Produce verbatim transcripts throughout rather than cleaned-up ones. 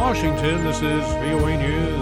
Washington, this is V O A News.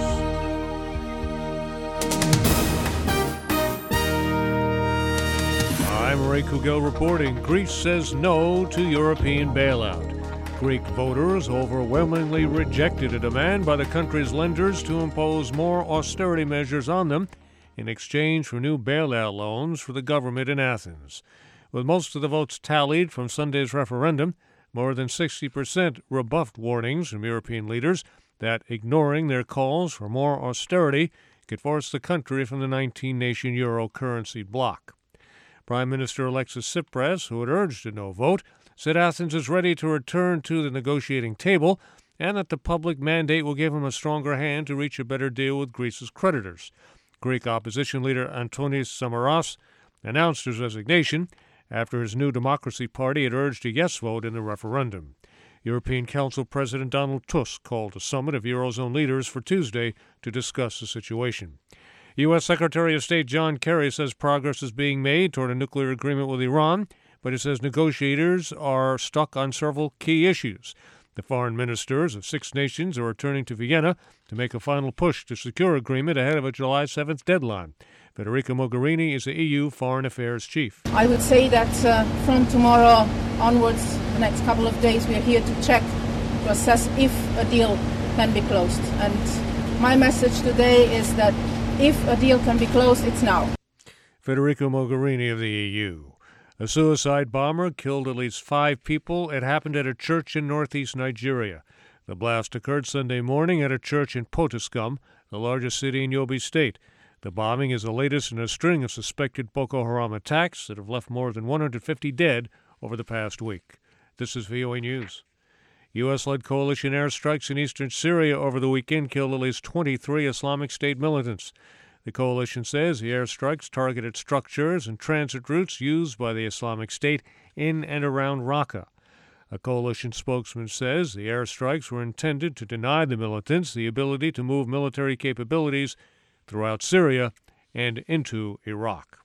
I'm Ray Kugel reporting. Greece says no to European bailout. Greek voters overwhelmingly rejected a demand by the country's lenders to impose more austerity measures on them in exchange for new bailout loans for the government in Athens. With most of the votes tallied from Sunday's referendum, more than sixty percent rebuffed warnings from European leaders that ignoring their calls for more austerity could force the country from the nineteen-nation euro currency bloc. Prime Minister Alexis Tsipras, who had urged a no vote, said Athens is ready to return to the negotiating table and that the public mandate will give him a stronger hand to reach a better deal with Greece's creditors. Greek opposition leader Antonis Samaras announced his resignation after his New Democracy Party had urged a yes vote in the referendum. European Council President Donald Tusk called a summit of Eurozone leaders for Tuesday to discuss the situation. U S. Secretary of State John Kerry says progress is being made toward a nuclear agreement with Iran, but he says negotiators are stuck on several key issues. The foreign ministers of six nations are returning to Vienna to make a final push to secure agreement ahead of a July seventh deadline. Federica Mogherini is the E U Foreign Affairs Chief. I would say that uh, from tomorrow onwards, the next couple of days, we are here to check, to assess if a deal can be closed. And my message today is that if a deal can be closed, it's now. Federica Mogherini of the E U. A suicide bomber killed at least five people. It happened at a church in northeast Nigeria. The blast occurred Sunday morning at a church in Potiskum, the largest city in Yobe State. The bombing is the latest in a string of suspected Boko Haram attacks that have left more than one hundred fifty dead over the past week. This is V O A News. U S-led coalition airstrikes in eastern Syria over the weekend killed at least twenty-three Islamic State militants. The coalition says the airstrikes targeted structures and transit routes used by the Islamic State in and around Raqqa. A coalition spokesman says the airstrikes were intended to deny the militants the ability to move military capabilities throughout Syria and into Iraq.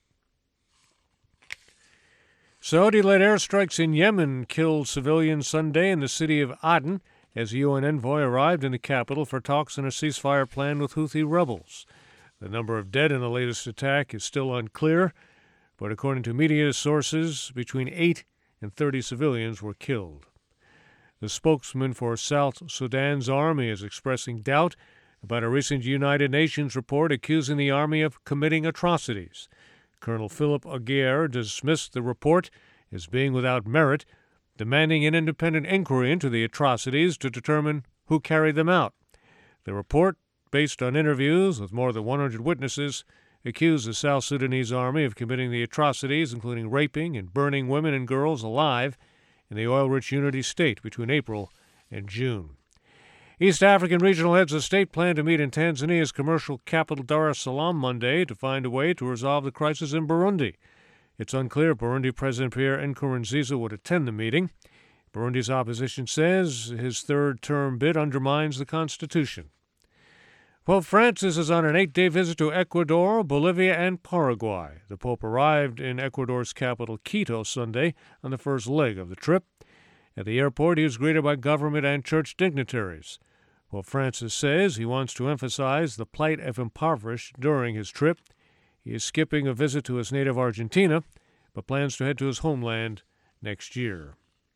Saudi-led airstrikes in Yemen killed civilians Sunday in the city of Aden as a U N envoy arrived in the capital for talks on a ceasefire plan with Houthi rebels. The number of dead in the latest attack is still unclear, but according to media sources, between eight and thirty civilians were killed. The spokesman for South Sudan's army is expressing doubt about a recent United Nations report accusing the army of committing atrocities. Colonel Philip Aguirre dismissed the report as being without merit, demanding an independent inquiry into the atrocities to determine who carried them out. The report, based on interviews with more than one hundred witnesses, accused the South Sudanese army of committing the atrocities, including raping and burning women and girls alive in the oil-rich Unity State between April and June. East African regional heads of state plan to meet in Tanzania's commercial capital Dar es Salaam Monday to find a way to resolve the crisis in Burundi. It's unclear if Burundi President Pierre Nkurunziza would attend the meeting. Burundi's opposition says his third-term bid undermines the constitution. Pope Francis is on an eight-day visit to Ecuador, Bolivia, and Paraguay. The Pope arrived in Ecuador's capital, Quito, Sunday on the first leg of the trip. At the airport, he was greeted by government and church dignitaries. Pope Francis says he wants to emphasize the plight of impoverished during his trip. He is skipping a visit to his native Argentina, but plans to head to his homeland next year.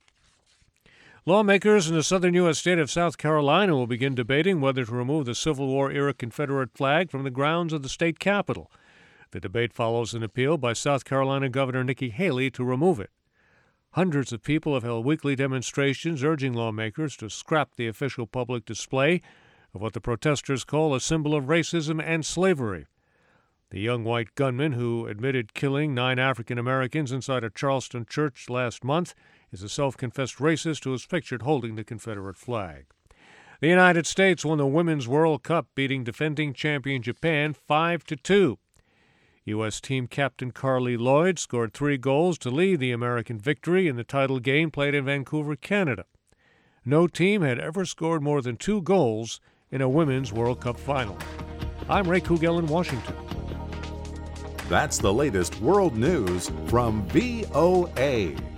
Lawmakers in the southern U S state of South Carolina will begin debating whether to remove the Civil War-era Confederate flag from the grounds of the state capitol. The debate follows an appeal by South Carolina Governor Nikki Haley to remove it. Hundreds of people have held weekly demonstrations urging lawmakers to scrap the official public display of what the protesters call a symbol of racism and slavery. The young white gunman who admitted killing nine African Americans inside a Charleston church last month is a self-confessed racist who is pictured holding the Confederate flag. The United States won the Women's World Cup, beating defending champion Japan five to two. U S team captain Carly Lloyd scored three goals to lead the American victory in the title game played in Vancouver, Canada. No team had ever scored more than two goals in a Women's World Cup final. I'm Ray Kugel in Washington. That's the latest world news from V O A.